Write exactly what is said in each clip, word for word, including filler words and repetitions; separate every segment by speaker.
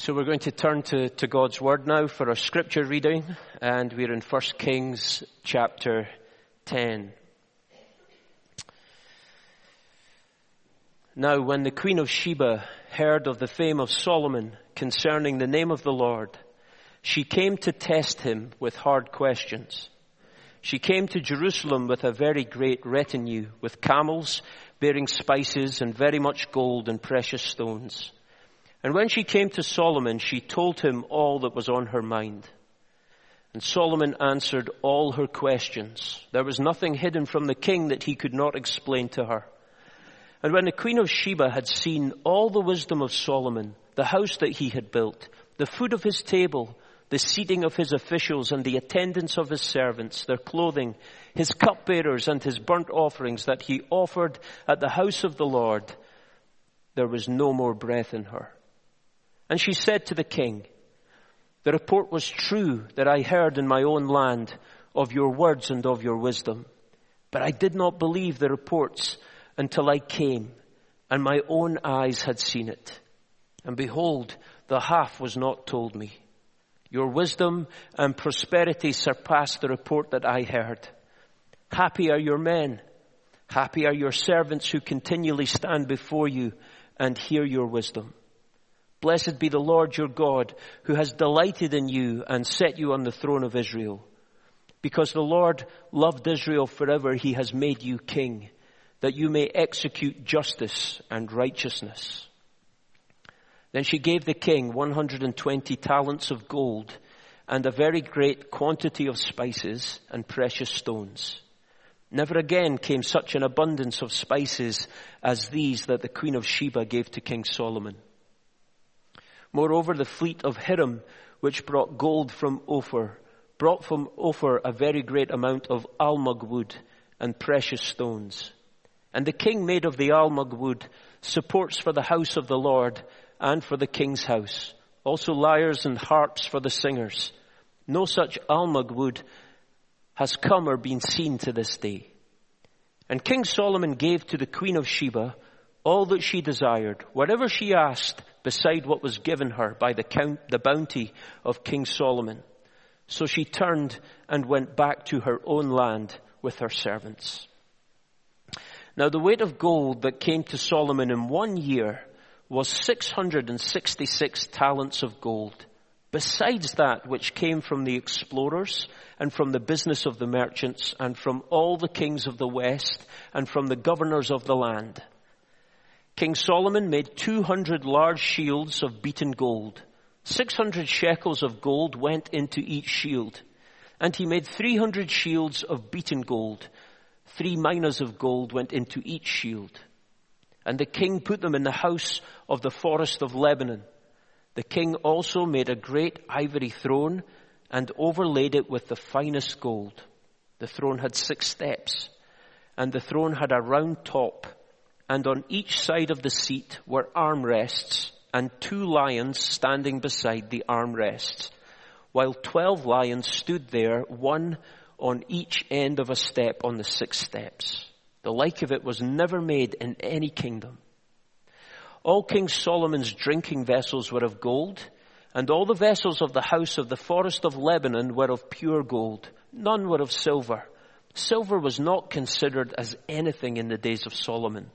Speaker 1: So we're going to turn to, to God's Word now for our scripture reading, and we're in First Kings chapter ten. Now when the Queen of Sheba heard of the fame of Solomon concerning the name of the Lord, she came to test him with hard questions. She came to Jerusalem with a very great retinue, with camels bearing spices and very much gold and precious stones. And when she came to Solomon, she told him all that was on her mind. And Solomon answered all her questions. There was nothing hidden from the king that he could not explain to her. And when the Queen of Sheba had seen all the wisdom of Solomon, the house that he had built, the food of his table, the seating of his officials and the attendance of his servants, their clothing, his cupbearers and his burnt offerings that he offered at the house of the Lord, there was no more breath in her. And she said to the king, the report was true that I heard in my own land of your words and of your wisdom. But I did not believe the reports until I came and my own eyes had seen it. And behold, the half was not told me. Your wisdom and prosperity surpassed the report that I heard. Happy are your men. Happy are your servants who continually stand before you and hear your wisdom. Blessed be the Lord your God, who has delighted in you and set you on the throne of Israel. Because the Lord loved Israel forever, he has made you king, that you may execute justice and righteousness. Then she gave the king one hundred twenty talents of gold and a very great quantity of spices and precious stones. Never again came such an abundance of spices as these that the Queen of Sheba gave to King Solomon. Moreover, the fleet of Hiram, which brought gold from Ophir, brought from Ophir a very great amount of almug wood and precious stones. And the king made of the almug wood supports for the house of the Lord and for the king's house, also lyres and harps for the singers. No such almug wood has come or been seen to this day. And King Solomon gave to the Queen of Sheba all that she desired, whatever she asked, beside what was given her by the, count, the bounty of King Solomon. So she turned and went back to her own land with her servants. Now the weight of gold that came to Solomon in one year was six hundred sixty-six talents of gold, besides that which came from the explorers and from the business of the merchants and from all the kings of the west and from the governors of the land. King Solomon made two hundred large shields of beaten gold. six hundred shekels of gold went into each shield. And he made three hundred shields of beaten gold. Three minas of gold went into each shield. And the king put them in the house of the forest of Lebanon. The king also made a great ivory throne and overlaid it with the finest gold. The throne had six steps, and the throne had a round top. And on each side of the seat were armrests and two lions standing beside the armrests, while twelve lions stood there, one on each end of a step on the six steps. The like of it was never made in any kingdom. All King Solomon's drinking vessels were of gold, and all the vessels of the house of the forest of Lebanon were of pure gold. None were of silver. Silver was not considered as anything in the days of Solomon.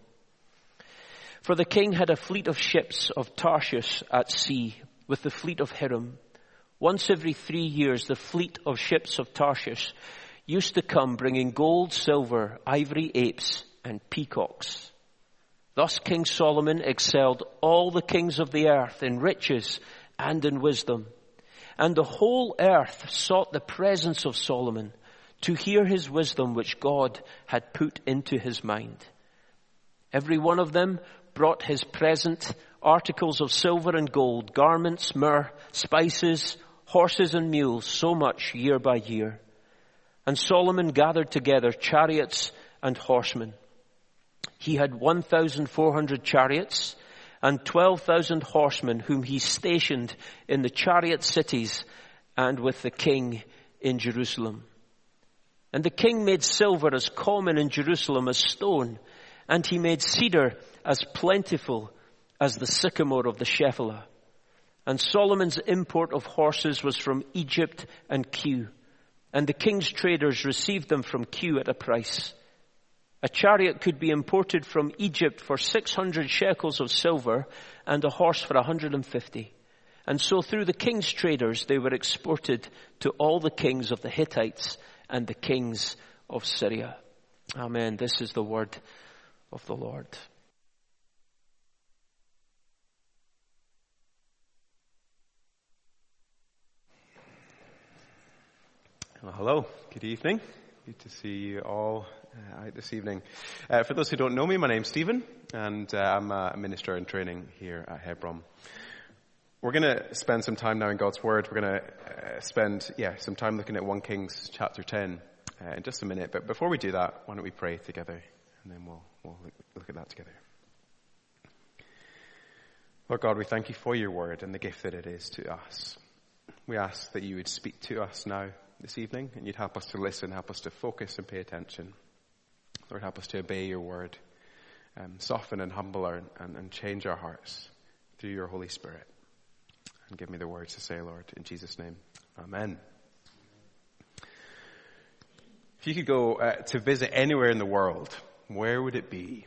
Speaker 1: For the king had a fleet of ships of Tarshish at sea with the fleet of Hiram. Once every three years, the fleet of ships of Tarshish used to come bringing gold, silver, ivory apes, and peacocks. Thus King Solomon excelled all the kings of the earth in riches and in wisdom. And the whole earth sought the presence of Solomon to hear his wisdom which God had put into his mind. Every one of them brought his present, articles of silver and gold, garments, myrrh, spices, horses and mules, so much year by year. And Solomon gathered together chariots and horsemen. He had one thousand four hundred chariots and twelve thousand horsemen whom he stationed in the chariot cities and with the king in Jerusalem. And the king made silver as common in Jerusalem as stone, and he made cedar as plentiful as the sycamore of the Shephelah. And Solomon's import of horses was from Egypt and Kew. And the king's traders received them from Kew at a price. A chariot could be imported from Egypt for six hundred shekels of silver and a horse for one hundred fifty. And so through the king's traders they were exported to all the kings of the Hittites and the kings of Syria. Amen. This is the word of the Lord.
Speaker 2: Well, hello. Good evening. Good to see you all uh, out this evening. Uh, for those who don't know me, my name's Stephen, and uh, I'm a minister in training here at Hebron. We're going to spend some time now in God's Word. We're going to uh, spend, yeah, some time looking at First Kings chapter ten uh, in just a minute. But before we do that, why don't we pray together, and then we'll, we'll look, look at that together. Lord God, we thank you for your Word and the gift that it is to us. We ask that you would speak to us now, this evening, and you'd help us to listen, help us to focus and pay attention. Lord, help us to obey your word, um, soften and humble our, and, and change our hearts through your Holy Spirit. And give me the words to say, Lord, in Jesus' name. Amen. If you could go uh, to visit anywhere in the world, where would it be?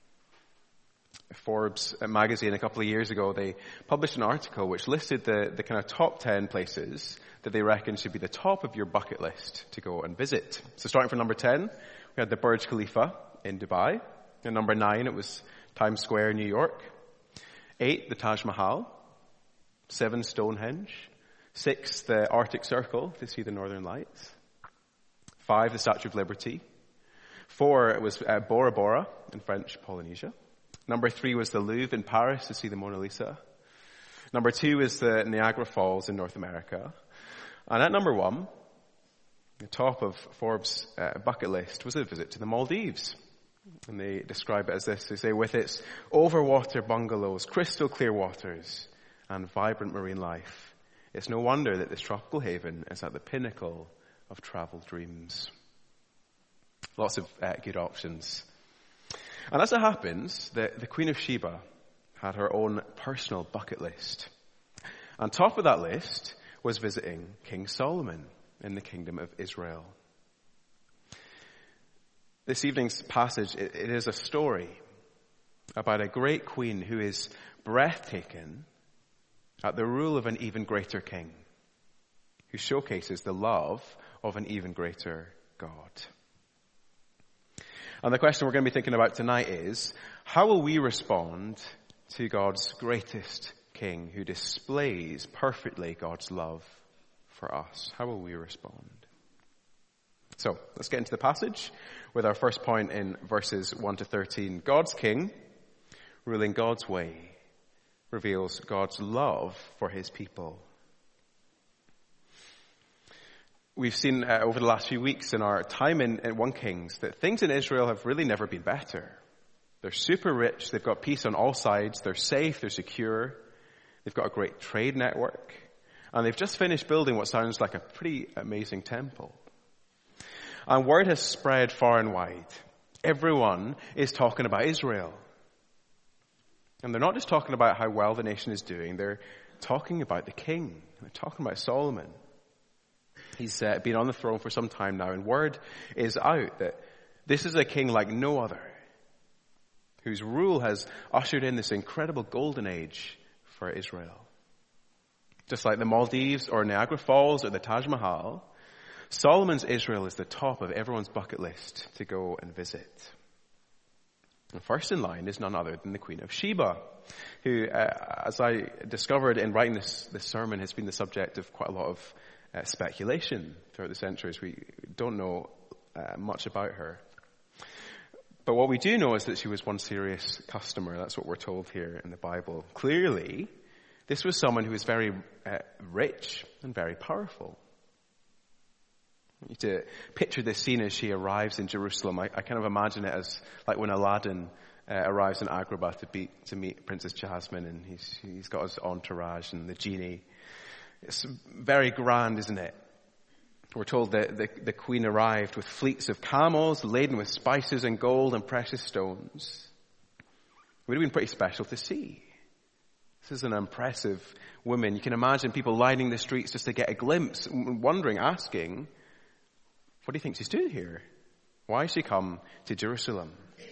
Speaker 2: Forbes magazine a couple of years ago, they published an article which listed the, the kind of top ten places that they reckon should be the top of your bucket list to go and visit. So starting from number ten, we had the Burj Khalifa in Dubai. And number nine, it was Times Square, New York. Eight, the Taj Mahal. Seven, Stonehenge. Six, the Arctic Circle to see the Northern Lights. Five, the Statue of Liberty. Four, it was uh, Bora Bora in French Polynesia. Number three was the Louvre in Paris to see the Mona Lisa. Number two is the Niagara Falls in North America. And at number one, the top of Forbes' uh, bucket list was a visit to the Maldives. And they describe it as this. They say, with its overwater bungalows, crystal clear waters, and vibrant marine life, it's no wonder that this tropical haven is at the pinnacle of travel dreams. Lots of uh, good options. And as it happens, the, the Queen of Sheba had her own personal bucket list. On top of that list was visiting King Solomon in the kingdom of Israel. This evening's passage, it, it is a story about a great queen who is breathtaking at the rule of an even greater king, who showcases the love of an even greater God. And the question we're going to be thinking about tonight is, how will we respond to God's greatest king who displays perfectly God's love for us? How will we respond? So, let's get into the passage with our first point in verses one to thirteen. God's king, ruling God's way, reveals God's love for his people. We've seen uh, over the last few weeks in our time in, in First Kings that things in Israel have really never been better. They're super rich, they've got peace on all sides, they're safe, they're secure, they've got a great trade network, and they've just finished building what sounds like a pretty amazing temple. And word has spread far and wide. Everyone is talking about Israel. And they're not just talking about how well the nation is doing, they're talking about the king. They're talking about Solomon. He's uh, been on the throne for some time now, and word is out that this is a king like no other, whose rule has ushered in this incredible golden age for Israel. Just like the Maldives or Niagara Falls or the Taj Mahal, Solomon's Israel is the top of everyone's bucket list to go and visit. And first in line is none other than the Queen of Sheba, who, uh, as I discovered in writing this, this sermon, has been the subject of quite a lot of uh, speculation throughout the centuries. We don't know uh, much about her. But what we do know is that she was one serious customer. That's what we're told here in the Bible. Clearly, this was someone who was very uh, rich and very powerful. I need to picture this scene as she arrives in Jerusalem. I, I kind of imagine it as like when Aladdin uh, arrives in Agrabah to, be, to meet Princess Jasmine, and he's, he's got his entourage and the genie. It's very grand, isn't it? We're told that the, the queen arrived with fleets of camels laden with spices and gold and precious stones. It would have been pretty special to see. This is an impressive woman. You can imagine people lining the streets just to get a glimpse, wondering, asking, what do you think she's doing here? Why has she come to Jerusalem?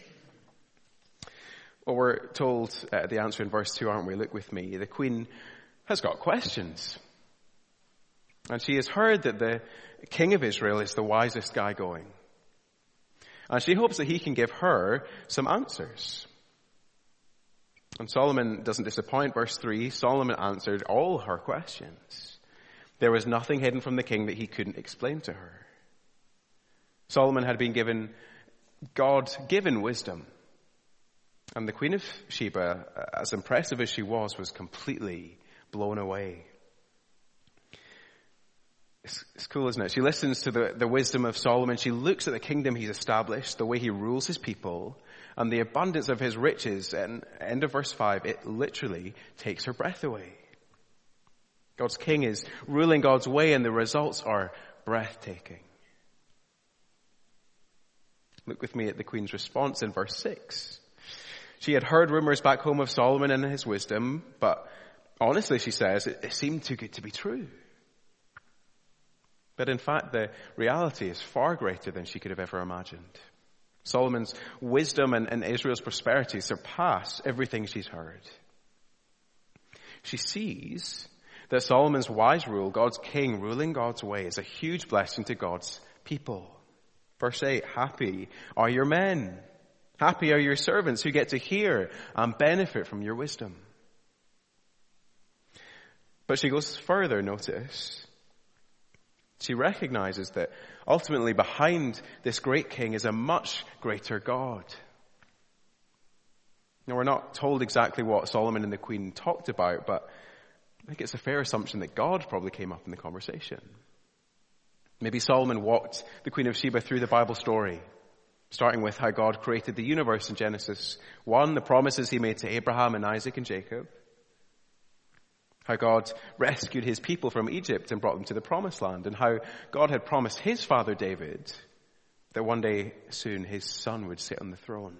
Speaker 2: Well, we're told uh, the answer in verse two, aren't we? Look with me. The queen has got questions. And she has heard that the king of Israel is the wisest guy going. And she hopes that he can give her some answers. And Solomon doesn't disappoint. Verse three, Solomon answered all her questions. There was nothing hidden from the king that he couldn't explain to her. Solomon had been given God-given wisdom. And the Queen of Sheba, as impressive as she was, was completely blown away. It's, it's cool, isn't it? She listens to the, the wisdom of Solomon. She looks at the kingdom he's established, the way he rules his people, and the abundance of his riches. And end of verse five, it literally takes her breath away. God's king is ruling God's way, and the results are breathtaking. Look with me at the queen's response in verse six. She had heard rumors back home of Solomon and his wisdom, but honestly, she says, it, it seemed too good to be true. But in fact, the reality is far greater than she could have ever imagined. Solomon's wisdom and, and Israel's prosperity surpass everything she's heard. She sees that Solomon's wise rule, God's king ruling God's way, is a huge blessing to God's people. Verse eight, happy are your men. Happy are your servants who get to hear and benefit from your wisdom. But she goes further, notice. She recognizes that ultimately behind this great king is a much greater God. Now, we're not told exactly what Solomon and the queen talked about, but I think it's a fair assumption that God probably came up in the conversation. Maybe Solomon walked the Queen of Sheba through the Bible story, starting with how God created the universe in Genesis one, the promises he made to Abraham and Isaac and Jacob, how God rescued his people from Egypt and brought them to the promised land, and how God had promised his father David that one day soon his son would sit on the throne.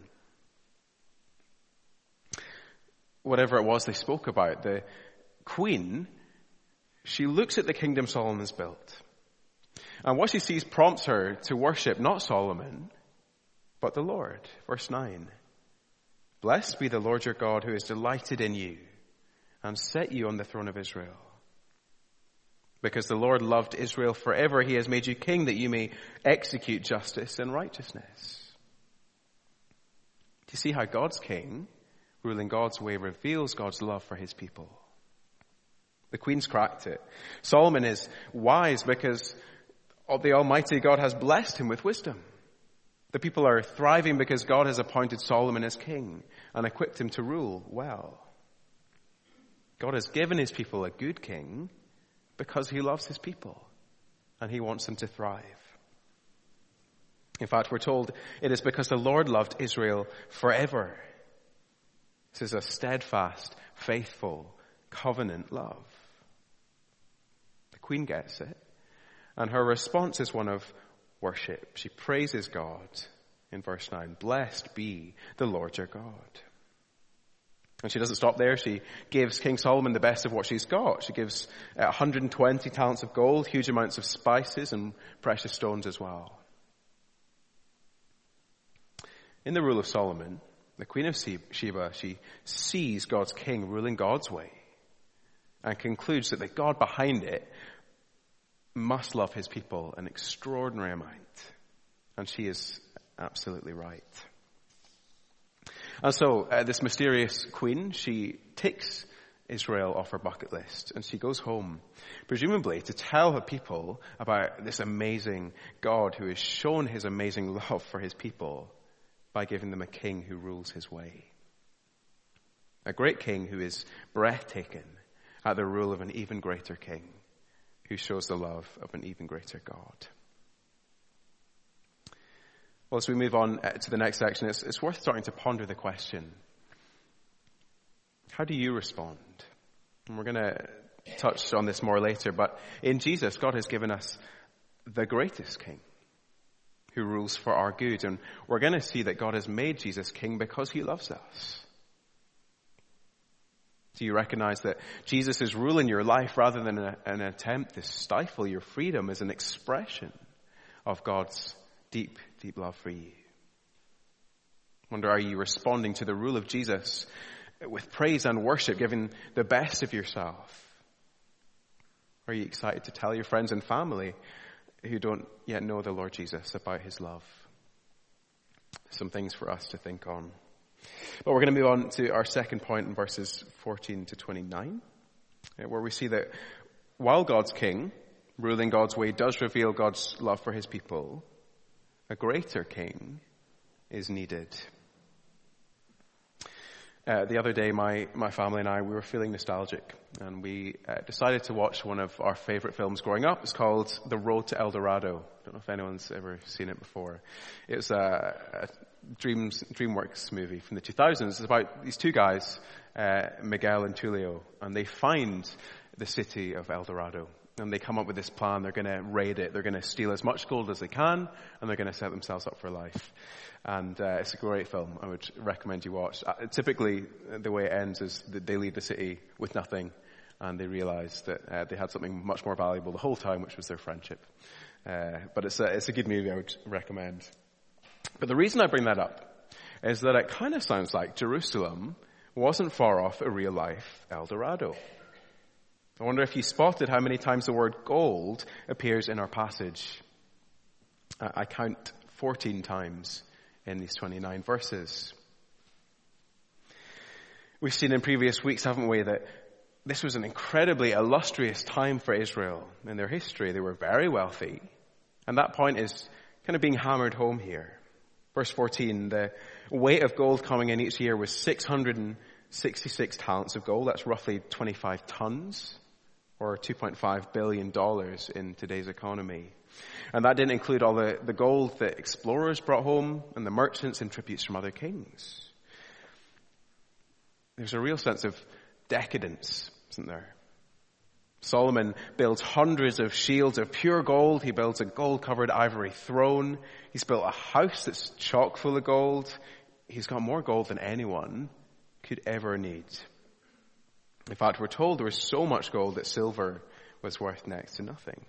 Speaker 2: Whatever it was they spoke about, the queen, she looks at the kingdom Solomon's built. And what she sees prompts her to worship not Solomon, but the Lord. Verse nine. Blessed be the Lord your God who is delighted in you and set you on the throne of Israel. Because the Lord loved Israel forever, he has made you king that you may execute justice and righteousness. Do you see how God's king, ruling God's way, reveals God's love for his people? The queen's cracked it. Solomon is wise because the Almighty God has blessed him with wisdom. The people are thriving because God has appointed Solomon as king and equipped him to rule well. God has given his people a good king because he loves his people and he wants them to thrive. In fact, we're told it is because the Lord loved Israel forever. This is a steadfast, faithful, covenant love. The queen gets it. And her response is one of worship. She praises God in verse nine. Blessed be the Lord your God. And she doesn't stop there. She gives King Solomon the best of what she's got. She gives one hundred twenty talents of gold, huge amounts of spices and precious stones as well. In the rule of Solomon, the Queen of Sheba, she sees God's king ruling God's way and concludes that the God behind it must love his people an extraordinary amount. And she is absolutely right. And so uh, this mysterious queen, she takes Israel off her bucket list and she goes home, presumably to tell her people about this amazing God who has shown his amazing love for his people by giving them a king who rules his way. A great king who is breathtaking at the rule of an even greater king, who shows the love of an even greater God. Well, as we move on to the next section, it's, it's worth starting to ponder the question, how do you respond? And we're going to touch on this more later, but in Jesus, God has given us the greatest king who rules for our good. And we're going to see that God has made Jesus king because he loves us. Do you recognize that Jesus' rule in your life, rather than a, an attempt to stifle your freedom, is an expression of God's deep, deep love for you? I wonder, are you responding to the rule of Jesus with praise and worship, giving the best of yourself? Are you excited to tell your friends and family who don't yet know the Lord Jesus about his love? Some things for us to think on. But we're going to move on to our second point in verses fourteen to twenty-nine, where we see that while God's king, ruling God's way, does reveal God's love for his people, a greater king is needed. Uh, the other day, my, my family and I, we were feeling nostalgic, and we uh, decided to watch one of our favorite films growing up. It's called The Road to El Dorado. I don't know if anyone's ever seen it before. It was a, a Dreams, DreamWorks movie from the two thousands. It's about these two guys, uh, Miguel and Tulio, and they find the city of El Dorado. And they come up with this plan. They're going to raid it. They're going to steal as much gold as they can, and they're going to set themselves up for life. And uh, it's a great film. I would recommend you watch. Uh, typically, the way it ends is that they leave the city with nothing, and they realize that uh, they had something much more valuable the whole time, which was their friendship. Uh, but it's a, it's a good movie I would recommend. But the reason I bring that up is that it kind of sounds like Jerusalem wasn't far off a real-life El Dorado. I wonder if you spotted how many times the word gold appears in our passage. I count fourteen times in these twenty-nine verses. We've seen in previous weeks, haven't we, that this was an incredibly illustrious time for Israel in their history. They were very wealthy. And that point is kind of being hammered home here. Verse fourteen, the weight of gold coming in each year was six hundred sixty-six talents of gold. That's roughly twenty-five tons, or two point five billion dollars in today's economy. And that didn't include all the, the gold that explorers brought home and the merchants and tributes from other kings. There's a real sense of decadence, isn't there? Solomon builds hundreds of shields of pure gold. He builds a gold-covered ivory throne. He's built a house that's chock full of gold. He's got more gold than anyone could ever need. In fact, we're told there was so much gold that silver was worth next to nothing.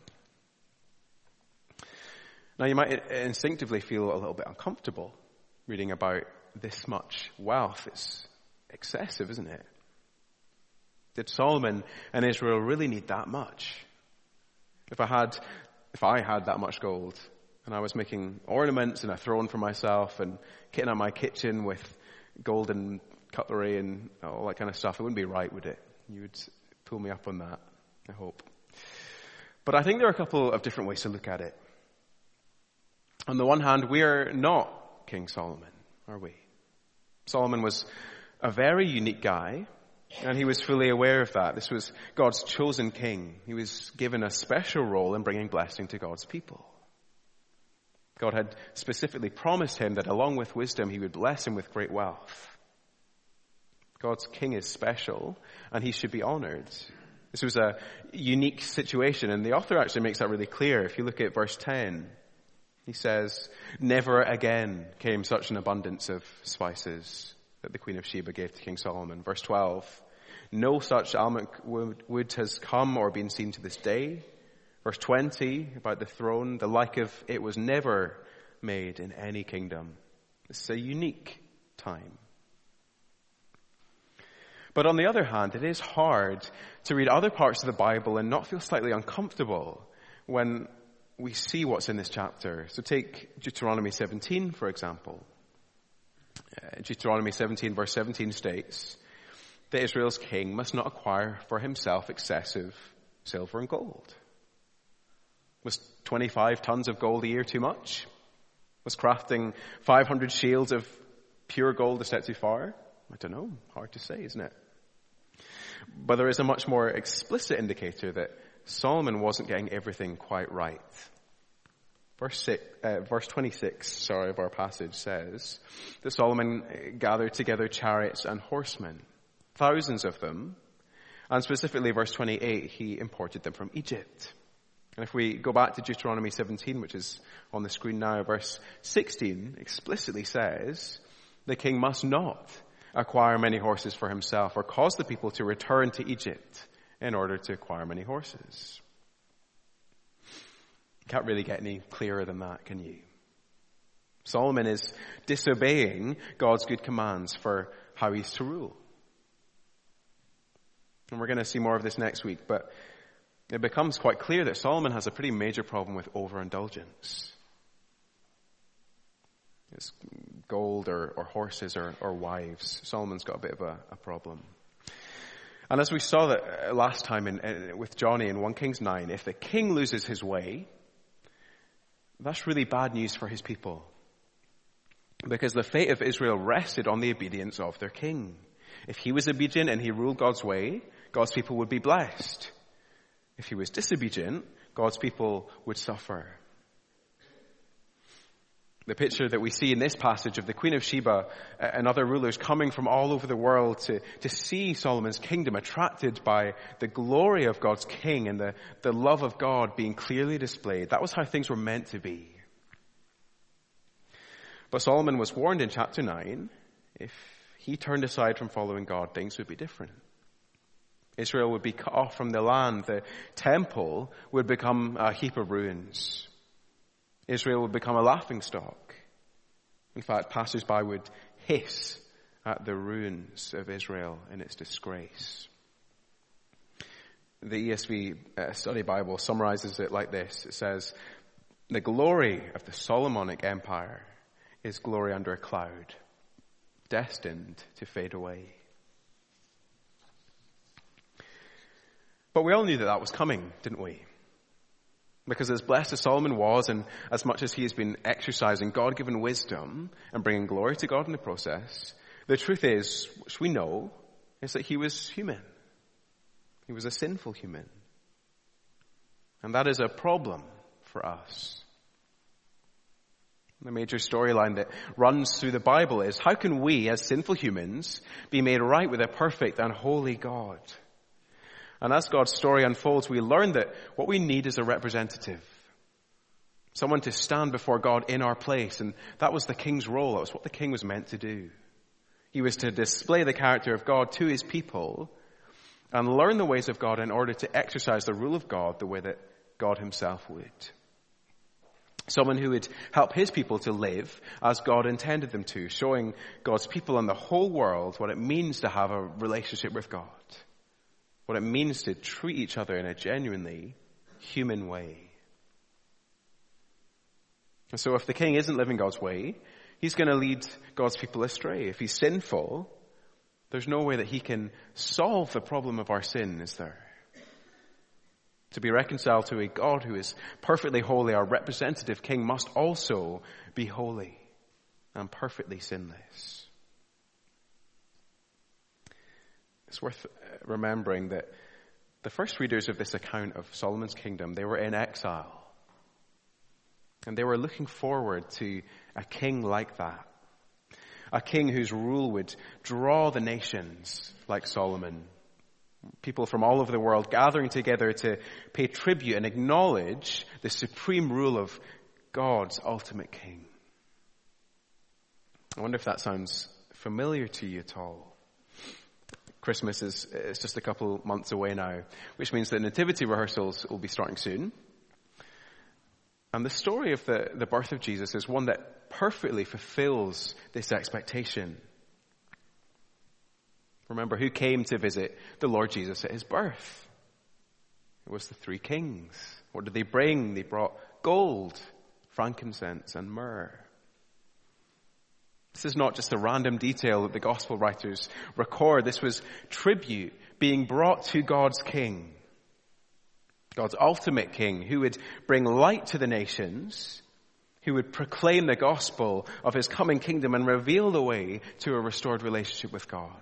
Speaker 2: Now, you might instinctively feel a little bit uncomfortable reading about this much wealth. It's excessive, isn't it? Did Solomon and Israel really need that much? If I had, if I had that much gold and I was making ornaments and a throne for myself and kitting out my kitchen with golden cutlery and all that kind of stuff, it wouldn't be right, would it? You would pull me up on that, I hope. But I think there are a couple of different ways to look at it. On the one hand, we're not King Solomon, are we? Solomon was a very unique guy, and he was fully aware of that. This was God's chosen king. He was given a special role in bringing blessing to God's people. God had specifically promised him that along with wisdom, he would bless him with great wealth. God's king is special, and he should be honored. This was a unique situation, and the author actually makes that really clear. If you look at verse ten, he says, "Never again came such an abundance of spices that the Queen of Sheba gave to King Solomon." Verse twelve, "No such almond wood has come or been seen to this day." Verse twenty, about the throne, "The like of it was never made in any kingdom." It's a unique time. But on the other hand, it is hard to read other parts of the Bible and not feel slightly uncomfortable when we see what's in this chapter. So take Deuteronomy seventeen, for example. Uh, Deuteronomy seventeen, verse seventeen states that Israel's king must not acquire for himself excessive silver and gold. Was twenty-five tons of gold a year too much? Was crafting five hundred shields of pure gold a step too far? I don't know. Hard to say, isn't it? But there is a much more explicit indicator that Solomon wasn't getting everything quite right. Verse six, uh, verse twenty-six, sorry, of our passage says that Solomon gathered together chariots and horsemen, thousands of them, and specifically verse twenty-eight, he imported them from Egypt. And if we go back to Deuteronomy seventeen, which is on the screen now, verse sixteen explicitly says the king must not acquire many horses for himself or cause the people to return to Egypt in order to acquire many horses. Can't really get any clearer than that, can you? Solomon is disobeying God's good commands for how he's to rule. And we're going to see more of this next week, but it becomes quite clear that Solomon has a pretty major problem with overindulgence. It's gold or, or horses or, or wives. Solomon's got a bit of a, a problem. And as we saw that last time in, in, with Johnny in First Kings nine, if the king loses his way, that's really bad news for his people. Because the fate of Israel rested on the obedience of their king. If he was obedient and he ruled God's way, God's people would be blessed. If he was disobedient, God's people would suffer. The picture that we see in this passage of the Queen of Sheba and other rulers coming from all over the world to, to see Solomon's kingdom, attracted by the glory of God's king and the, the love of God being clearly displayed. That was how things were meant to be. But Solomon was warned in chapter nine, if he turned aside from following God, things would be different. Israel would be cut off from the land. The temple would become a heap of ruins. Israel would become a laughingstock. In fact, passers-by would hiss at the ruins of Israel in its disgrace. The E S V uh, Study Bible summarizes it like this. It says, "The glory of the Solomonic Empire is glory under a cloud, destined to fade away." But we all knew that that was coming, didn't we? Because as blessed as Solomon was, and as much as he has been exercising God-given wisdom and bringing glory to God in the process, the truth is, which we know, is that he was human. He was a sinful human. And that is a problem for us. The major storyline that runs through the Bible is, how can we, as sinful humans, be made right with a perfect and holy God? And as God's story unfolds, we learn that what we need is a representative. Someone to stand before God in our place. And that was the king's role. That was what the king was meant to do. He was to display the character of God to his people and learn the ways of God in order to exercise the rule of God the way that God himself would. Someone who would help his people to live as God intended them to, showing God's people and the whole world what it means to have a relationship with God. What it means to treat each other in a genuinely human way. And so if the king isn't living God's way, he's going to lead God's people astray. If he's sinful, there's no way that he can solve the problem of our sin, is there? To be reconciled to a God who is perfectly holy, our representative king must also be holy and perfectly sinless. It's worth remembering that the first readers of this account of Solomon's kingdom, they were in exile. And they were looking forward to a king like that. A king whose rule would draw the nations like Solomon. People from all over the world gathering together to pay tribute and acknowledge the supreme rule of God's ultimate king. I wonder if that sounds familiar to you at all. Christmas is, is just a couple months away now, which means that nativity rehearsals will be starting soon. And the story of the, the birth of Jesus is one that perfectly fulfills this expectation. Remember, who came to visit the Lord Jesus at his birth? It was the three kings. What did they bring? They brought gold, frankincense, and myrrh. This is not just a random detail that the gospel writers record. This was tribute being brought to God's king. God's ultimate king, who would bring light to the nations, who would proclaim the gospel of his coming kingdom and reveal the way to a restored relationship with God.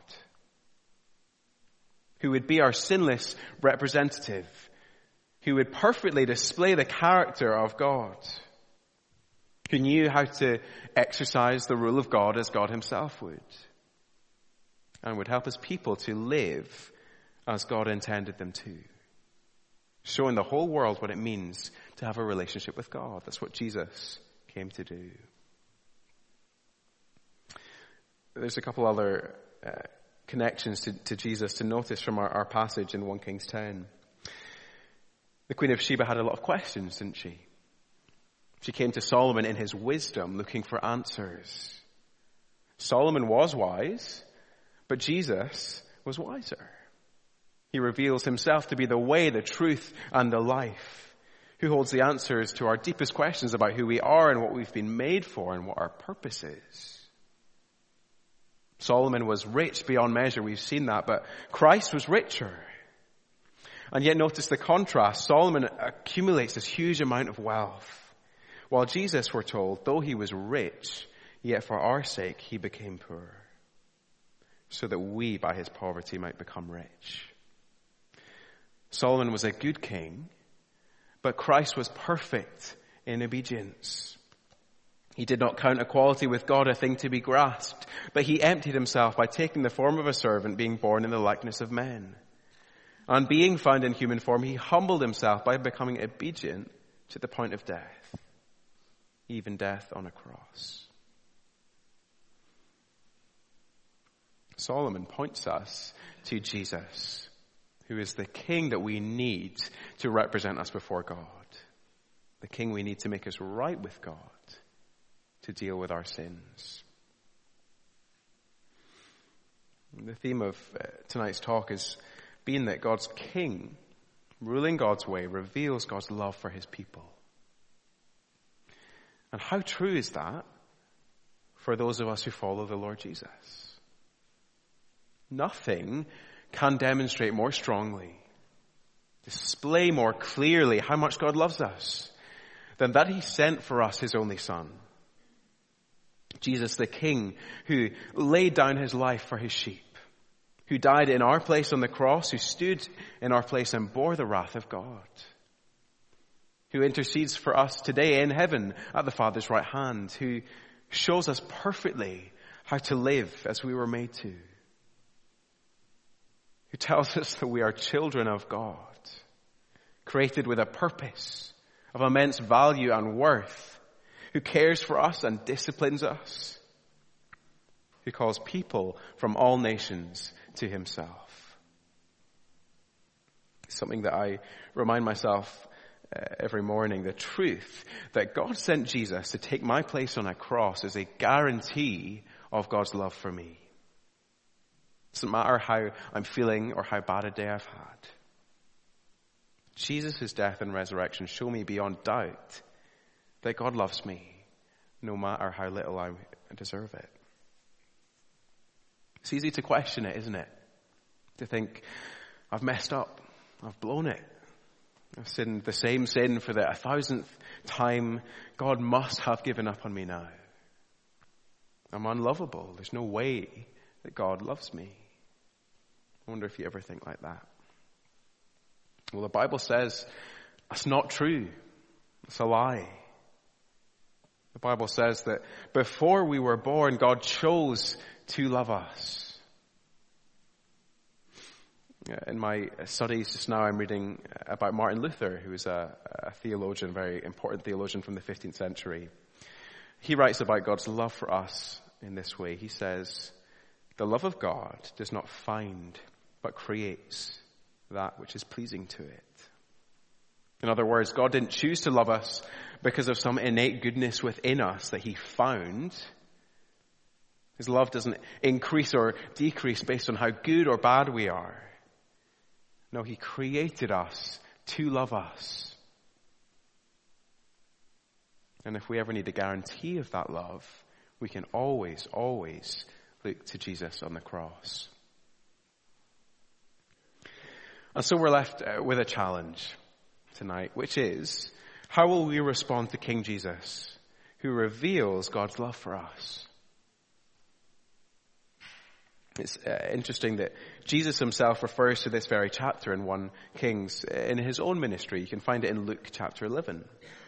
Speaker 2: Who would be our sinless representative, who would perfectly display the character of God, who knew how to exercise the rule of God as God himself would, and would help his people to live as God intended them to, showing the whole world what it means to have a relationship with God. That's what Jesus came to do. There's a couple other uh, connections to, to Jesus to notice from our, our passage in First Kings ten. The Queen of Sheba had a lot of questions, didn't she? She came to Solomon in his wisdom, looking for answers. Solomon was wise, but Jesus was wiser. He reveals himself to be the way, the truth, and the life, who holds the answers to our deepest questions about who we are and what we've been made for and what our purpose is. Solomon was rich beyond measure, we've seen that, but Christ was richer. And yet notice the contrast. Solomon accumulates this huge amount of wealth, while Jesus, we're told, though he was rich, yet for our sake he became poor, so that we by his poverty might become rich. Solomon was a good king, but Christ was perfect in obedience. He did not count equality with God a thing to be grasped, but he emptied himself by taking the form of a servant, being born in the likeness of men. And being found in human form, he humbled himself by becoming obedient to the point of death, even death on a cross. Solomon points us to Jesus, who is the king that we need to represent us before God. The king we need to make us right with God, to deal with our sins. The theme of uh, tonight's talk is being that God's king, ruling God's way, reveals God's love for his people. And how true is that for those of us who follow the Lord Jesus? Nothing can demonstrate more strongly, display more clearly how much God loves us than that he sent for us his only Son. Jesus the King, who laid down his life for his sheep, who died in our place on the cross, who stood in our place and bore the wrath of God, who intercedes for us today in heaven at the Father's right hand, who shows us perfectly how to live as we were made to, who tells us that we are children of God, created with a purpose of immense value and worth, who cares for us and disciplines us, who calls people from all nations to himself. It's something that I remind myself uh, every morning, the truth that God sent Jesus to take my place on a cross is a guarantee of God's love for me. It doesn't matter how I'm feeling or how bad a day I've had. Jesus' death and resurrection show me beyond doubt that God loves me, no matter how little I deserve it. It's easy to question it, isn't it? To think, I've messed up. I've blown it. I've sinned the same sin for the a thousandth time. God must have given up on me now. I'm unlovable. There's no way that God loves me. I wonder if you ever think like that. Well, the Bible says that's not true. It's a lie. The Bible says that before we were born, God chose to love us. In my studies just now, I'm reading about Martin Luther, who is a, a theologian, very important theologian from the fifteenth century. He writes about God's love for us in this way. He says, "The love of God does not find, but creates that which is pleasing to it." In other words, God didn't choose to love us because of some innate goodness within us that he found. His love doesn't increase or decrease based on how good or bad we are. No, he created us to love us. And if we ever need a guarantee of that love, we can always, always look to Jesus on the cross. And so we're left with a challenge tonight, which is, how will we respond to King Jesus, who reveals God's love for us? It's uh, interesting that Jesus himself refers to this very chapter in First Kings in his own ministry. You can find it in Luke chapter eleven.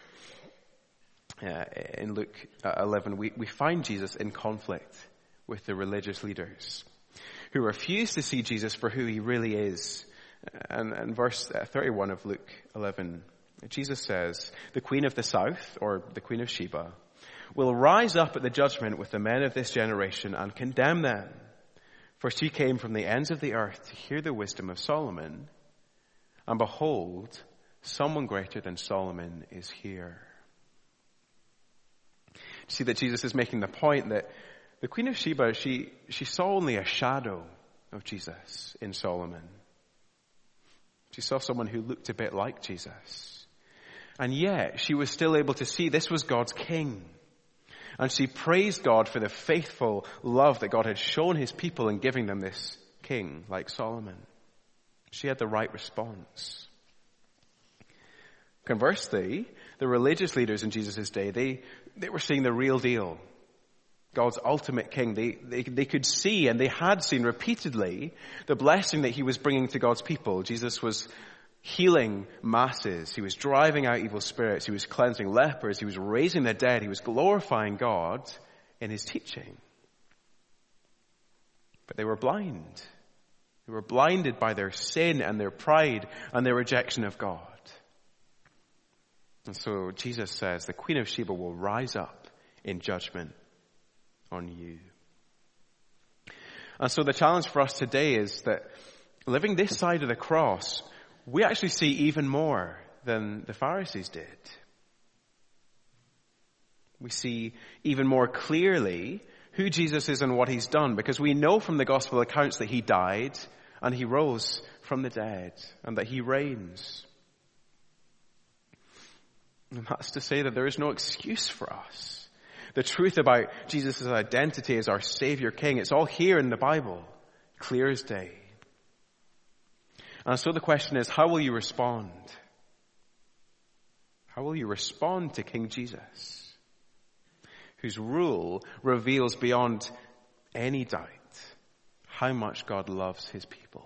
Speaker 2: Uh, in Luke eleven, we, we find Jesus in conflict with the religious leaders who refuse to see Jesus for who he really is. And, and verse thirty-one of Luke eleven, Jesus says, "The queen of the south," or the queen of Sheba, "will rise up at the judgment with the men of this generation and condemn them. For she came from the ends of the earth to hear the wisdom of Solomon. And behold, someone greater than Solomon is here. See that Jesus is making the point that the Queen of Sheba, she, she saw only a shadow of Jesus in Solomon. She saw someone who looked a bit like Jesus. And yet, she was still able to see this was God's king. And she praised God for the faithful love that God had shown his people in giving them this king like Solomon. She had the right response. Conversely, the religious leaders in Jesus' day, they, they were seeing the real deal. God's ultimate king. They, they, they could see, and they had seen repeatedly, the blessing that he was bringing to God's people. Jesus was healing masses. He was driving out evil spirits. He was cleansing lepers. He was raising the dead. He was glorifying God in his teaching. But they were blind. They were blinded by their sin and their pride and their rejection of God. And so Jesus says the Queen of Sheba will rise up in judgment on you. And so the challenge for us today is that living this side of the cross, we actually see even more than the Pharisees did. We see even more clearly who Jesus is and what he's done, because we know from the gospel accounts that he died and he rose from the dead and that he reigns. And that's to say that there is no excuse for us. The truth about Jesus' identity as our Savior King, it's all here in the Bible, clear as day. And so the question is, how will you respond? How will you respond to King Jesus, whose rule reveals beyond any doubt how much God loves his people?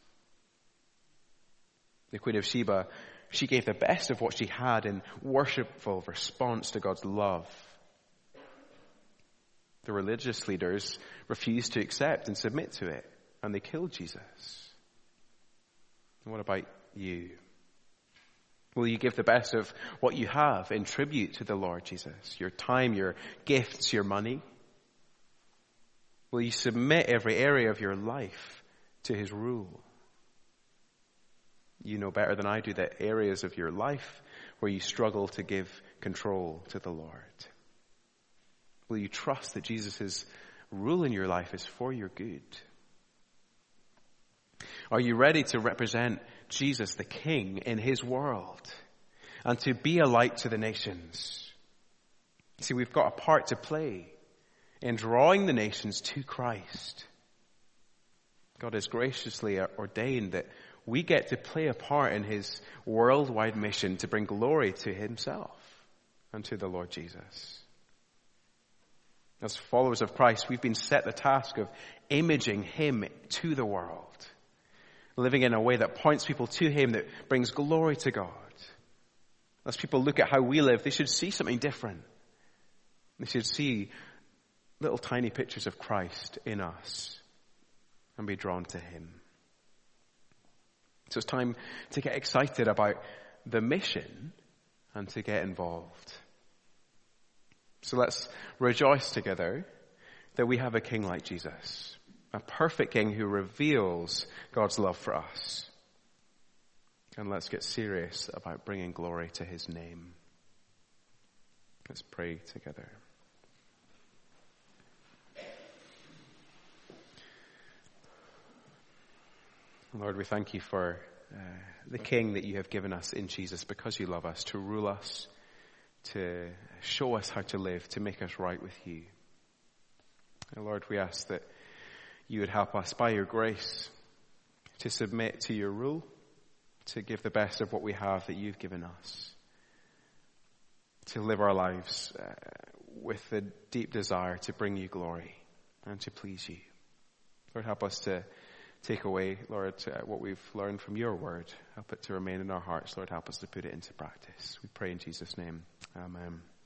Speaker 2: The Queen of Sheba, she gave the best of what she had in worshipful response to God's love. The religious leaders refused to accept and submit to it, and they killed Jesus. And what about you? Will you give the best of what you have in tribute to the Lord Jesus? Your time, your gifts, your money? Will you submit every area of your life to his rule? You know better than I do the areas of your life where you struggle to give control to the Lord. Will you trust that Jesus' rule in your life is for your good? Are you ready to represent Jesus, the King, in his world and to be a light to the nations? See, we've got a part to play in drawing the nations to Christ. God has graciously ordained that we get to play a part in his worldwide mission to bring glory to himself and to the Lord Jesus. As followers of Christ, we've been set the task of imaging him to the world, living in a way that points people to him, that brings glory to God. As people look at how we live, they should see something different. They should see little tiny pictures of Christ in us and be drawn to him. So it's time to get excited about the mission and to get involved. So let's rejoice together that we have a king like Jesus, a perfect king who reveals God's love for us. And let's get serious about bringing glory to his name. Let's pray together. Lord, we thank you for uh, the King that you have given us in Jesus because you love us, to rule us, to show us how to live, to make us right with you. And Lord, we ask that you would help us by your grace to submit to your rule, to give the best of what we have that you've given us, to live our lives uh, with a deep desire to bring you glory and to please you. Lord, help us to take away, Lord, uh, what we've learned from your word. Help it to remain in our hearts. Lord, help us to put it into practice. We pray in Jesus' name. Amen.